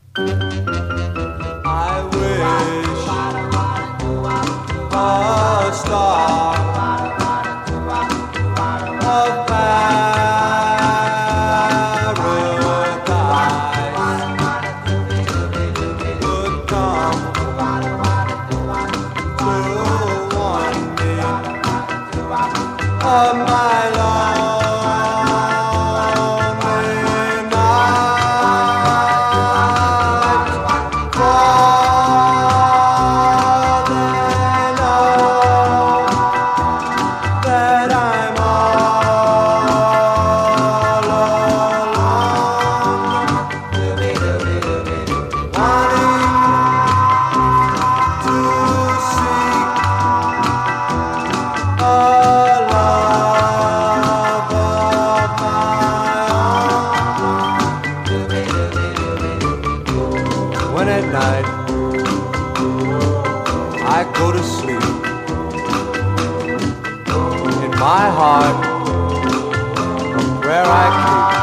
I wish a star of paradise would come to warn me of my lonely night. For they know that I'm all alone, wanting to seek a love of my own. When at night I go to sleep, in my heart, a prayer I keep.